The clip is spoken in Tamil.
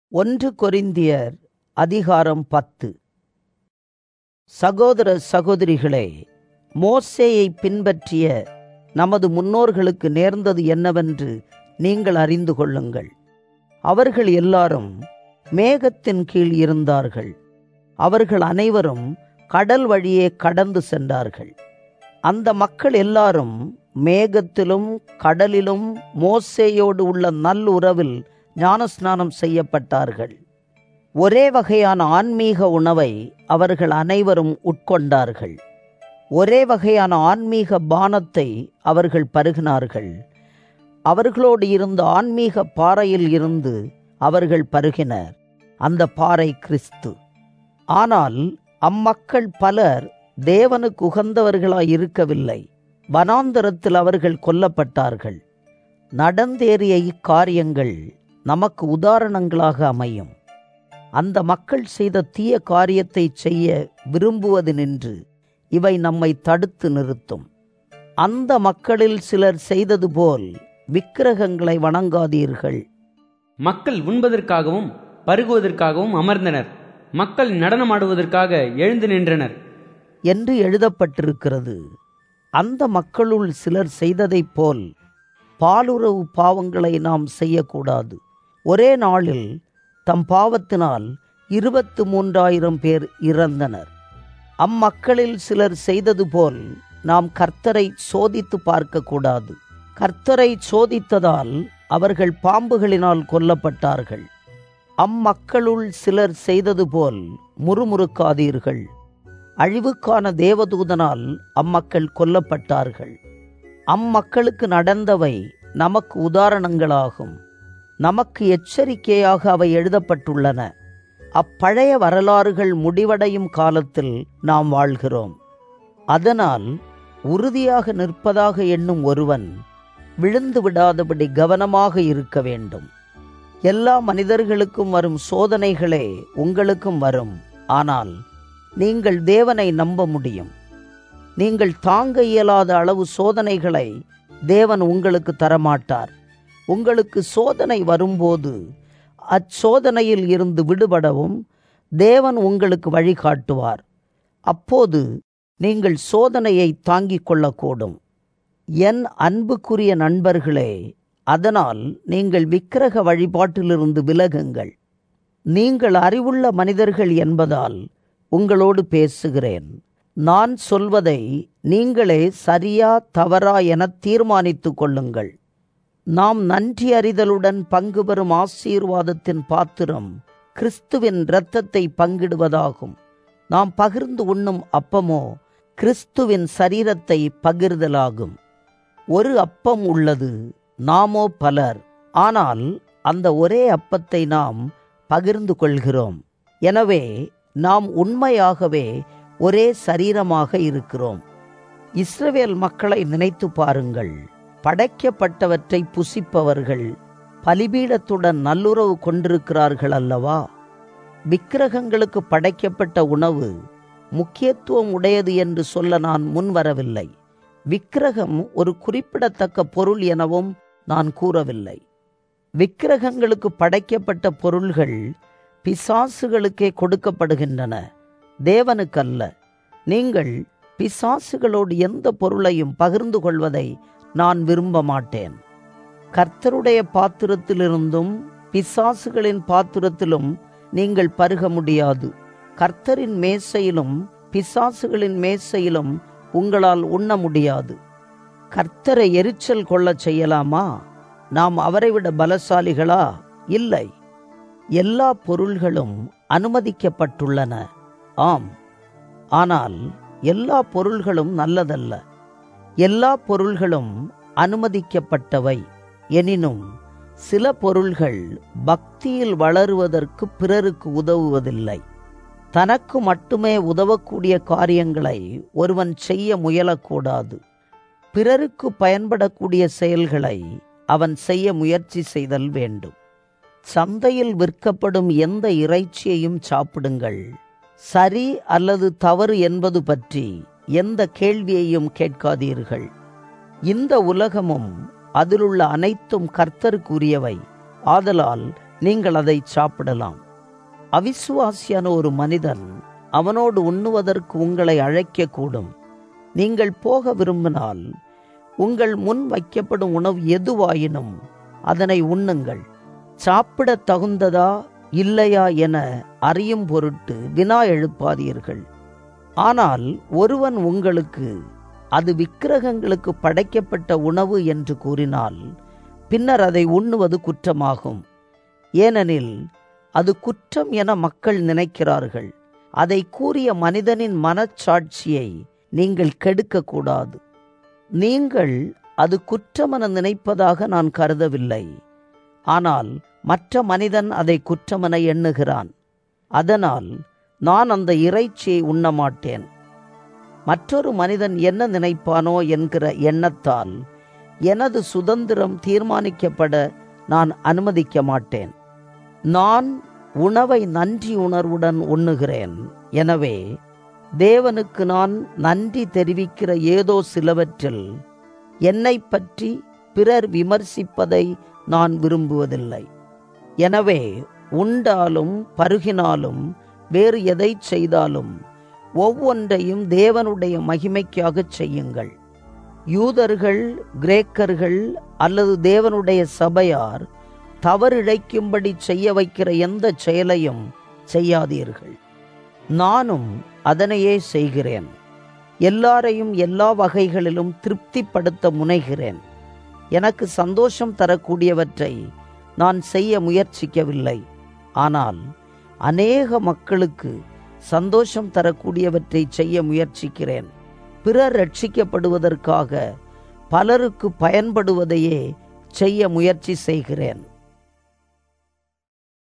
ஒன்று கொரிந்தியர் அதிகாரம் 10. சகோதர சகோதரிகளே, மோசேயை பின்பற்றிய நமது முன்னோர்களுக்கு நேர்ந்தது என்னவென்று நீங்கள் அறிந்து கொள்ளுங்கள். அவர்கள் எல்லாரும் மேகத்தின் கீழ் இருந்தார்கள். அவர்கள் அனைவரும் கடல் வழியே கடந்து சென்றார்கள். அந்த மக்கள் எல்லாரும் மேகத்திலும் கடலிலும் மோசேயோடு உள்ள நல்லுறவில் ஞானஸ்நானம் செய்யப்பட்டார்கள். ஒரே வகையான ஆன்மீக உணவை அவர்கள் அனைவரும் உட்கொண்டார்கள். ஒரே வகையான ஆன்மீக பானத்தை அவர்கள் பருகினார்கள். அவர்களோடு இருந்த ஆன்மீக பாறையில் இருந்து அவர்கள் பருகினர். அந்த பாறை கிறிஸ்து. ஆனால் அம்மக்கள் பலர் தேவனுக்கு உகந்தவர்களாய் இருக்கவில்லை. வனாந்தரத்தில் அவர்கள் கொல்லப்பட்டார்கள். நடந்தேறிய இக்காரியங்கள் நமக்கு உதாரணங்களாக அமையும். அந்த மக்கள் செய்த தீய காரியத்தை செய்ய விரும்புவது நின்று இவை நம்மை தடுத்து நிறுத்தும். அந்த மக்களில் சிலர் செய்தது போல் விக்கிரகங்களை வணங்காதீர்கள். மக்கள் உண்பதற்காகவும் பருகுவதற்காகவும் அமர்ந்தனர். மக்கள் நடனமாடுவதற்காக எழுந்து நின்றனர் என்று எழுதப்பட்டிருக்கிறது. அந்த மக்களுள் சிலர் செய்ததைப் போல் பாலுறவு பாவங்களை நாம் செய்யக்கூடாது. ஒரே நாளில் தம் பாவத்தினால் 23,000 பேர் இறந்தனர். அம்மக்களில் சிலர் செய்தது போல் நாம் கர்த்தரை சோதித்து பார்க்கக்கூடாது. கர்த்தரை சோதித்ததால் அவர்கள் பாம்புகளினால் கொல்லப்பட்டார்கள். அம்மக்களுள் சிலர் செய்தது போல் முறுமுறுக்காதீர்கள். அழிவுக்கான தேவதூதனால் அம்மக்கள் கொல்லப்பட்டார்கள். அம்மக்களுக்கு நடந்தவை நமக்கு உதாரணங்களாகும். நமக்கு எச்சரிக்கையாக அவை எழுதப்பட்டுள்ளன. அப்பழைய வரலாறுகள் முடிவடையும் காலத்தில் நாம் வாழ்கிறோம். அதனால் உறுதியாக நிற்பதாக எண்ணும் ஒருவன் விழுந்து விடாதபடி கவனமாக இருக்க வேண்டும். எல்லா மனிதர்களுக்கும் வரும் சோதனைகளே உங்களுக்கும் வரும். ஆனால் நீங்கள் தேவனை நம்ப முடியும். நீங்கள் தாங்க இயலாத அளவு சோதனைகளை தேவன் உங்களுக்கு தரமாட்டார். உங்களுக்கு சோதனை வரும்போது அச்சோதனையில் இருந்து விடுபடவும் தேவன் உங்களுக்கு வழிகாட்டுவார். அப்போது நீங்கள் சோதனையை தாங்கிக் கொள்ளக்கூடும். என் அன்புக்குரிய நண்பர்களே, அதனால் நீங்கள் விக்கிரக வழிபாட்டிலிருந்து விலகுங்கள். நீங்கள் அறிவுள்ள மனிதர்கள் என்பதால் உங்களோடு பேசுகிறேன். நான் சொல்வதை நீங்களே சரியா தவறா என தீர்மானித்து கொள்ளுங்கள். நாம் நன்றி அறிதலுடன் பங்கு பெறும் ஆசீர்வாதத்தின் பாத்திரம் கிறிஸ்துவின் இரத்தத்தை பங்கிடுவதாகும். நாம் பகிர்ந்து உண்ணும் அப்பமோ கிறிஸ்துவின் சரீரத்தை பகிர்தலாகும். ஒரு அப்பம் உள்ளது, நாமோ பலர். ஆனால் அந்த ஒரே அப்பத்தை நாம் பகிர்ந்து கொள்கிறோம். எனவே நாம் உண்மையாகவே ஒரே சரீரமாக இருக்கிறோம். இஸ்ரவேல் மக்களை நினைத்து பாருங்கள். படைக்கப்பட்டவற்றை புசிப்பவர்கள் பலிபீடத்துடன் நல்லுறவு கொண்டிருக்கிறார்கள் அல்லவா? விக்கிரகங்களுக்கு படைக்கப்பட்ட உணவு முக்கியத்துவம் உடையது என்று சொல்ல நான் முன்வரவில்லை. விக்கிரகம் ஒரு குறிப்பிடத்தக்க பொருள் எனவும் நான் கூறவில்லை. விக்கிரகங்களுக்கு படைக்கப்பட்ட பொருள்கள் பிசாசுகளுக்கே கொடுக்கப்படுகின்றன, தேவனுக்கல்ல. நீங்கள் பிசாசுகளோடு எந்த பொருளையும் பகிர்ந்து கொள்வதை நான் விரும்ப மாட்டேன். கர்த்தருடைய பாத்திரத்திலிருந்தும் பிசாசுகளின் பாத்திரத்திலும் நீங்கள் பருக முடியாது. கர்த்தரின் மேசையிலும் பிசாசுகளின் மேசையிலும் உங்களால் உண்ண முடியாது. கர்த்தரை எரிச்சல் கொள்ளச் செய்யலாமா? நாம் அவரை விட பலசாலிகளா? இல்லை. எல்லா பொருள்களும் அனுமதிக்கப்பட்டுள்ளன, ஆம். ஆனால் எல்லா பொருள்களும் நல்லதல்ல. எல்லா பொருள்களும் அனுமதிக்கப்பட்டவை. எனினும் சில பொருள்கள் பக்தியில் வளருவதற்கு பிறருக்கு உதவுவதில்லை. தனக்கு மட்டுமே உதவக்கூடிய காரியங்களை ஒருவன் செய்ய முயலக்கூடாது. பிறருக்கு பயன்படக்கூடிய செயல்களை அவன் செய்ய முயற்சி செய்தல் வேண்டும். சந்தையில் விற்கப்படும் எந்த இறைச்சியையும் சாப்பிடுங்கள். சரி அல்லது தவறு என்பது பற்றி எந்த கேள்வியையும் கேட்காதீர்கள். இந்த உலகமும் அதிலுள்ள அனைத்தும் கர்த்தருக்குரியவை. ஆதலால் நீங்கள் அதை சாப்பிடலாம். அவிசுவாசியான ஒரு மனிதன் அவனோடு உண்ணுவதற்கு உங்களை அழைக்கக்கூடும். நீங்கள் போக விரும்பினால் உங்கள் முன் வைக்கப்படும் உணவு எதுவாயினும் அதனை உண்ணுங்கள். சாப்பிட தகுந்ததா இல்லையா என அறியும் பொருட்டு வினா எழுப்பாதீர்கள். ஆனால் ஒருவன் உங்களுக்கு அது விக்கிரகங்களுக்கு படைக்கப்பட்ட உணவு என்று கூறினால் பின்னர் அதை உண்ணுவது குற்றமாகும். ஏனெனில் அது குற்றம் என மக்கள் நினைக்கிறார்கள். அதை கூறிய மனிதனின் மனச்சாட்சியை நீங்கள் கெடுக்கக்கூடாது. நீங்கள் அது குற்றமென நினைப்பதாக நான் கருதவில்லை. ஆனால் மற்ற மனிதன் அதை குற்றமென எண்ணுகிறான். அதனால் நான் அந்த இறைச்சியை உண்ணமாட்டேன். மற்றொரு மனிதன் என்ன நினைப்பானோ என்கிற எண்ணத்தால் எனது சுதந்திரம் தீர்மானிக்கப்பட நான் அனுமதிக்க மாட்டேன். நான் உணவை நன்றி உணர்வுடன் உண்ணுகிறேன். எனவே தேவனுக்கு நான் நன்றி தெரிவிக்கிற ஏதோ சிலவற்றில் என்னை பற்றி பிறர் விமர்சிப்பதை நான் விரும்புவதில்லை. எனவே உண்டாலும் பருகினாலும் வேறு எதை செய்தாலும் ஒவ்வொன்றையும் தேவனுடைய மகிமைக்காக செய்யுங்கள். யூதர்கள், கிரேக்கர்கள் அல்லது தேவனுடைய சபையார் தவறிழைக்கும்படி செய்ய வைக்கிற எந்த செயலையும் செய்யாதீர்கள். நானும் அதனையே செய்கிறேன். எல்லாரையும் எல்லா வகைகளிலும் திருப்திப்படுத்த முனைகிறேன். எனக்கு சந்தோஷம் தரக்கூடியவற்றை நான் செய்ய முயற்சிக்கவில்லை. ஆனால் அநேக மக்களுக்கு சந்தோஷம் தரக்கூடியவற்றை செய்ய முயற்சிக்கிறேன். பிறர் ரட்சிக்கப்படுவதற்காக பலருக்கு பயன்படுவதையே செய்ய முயற்சி செய்கிறேன்.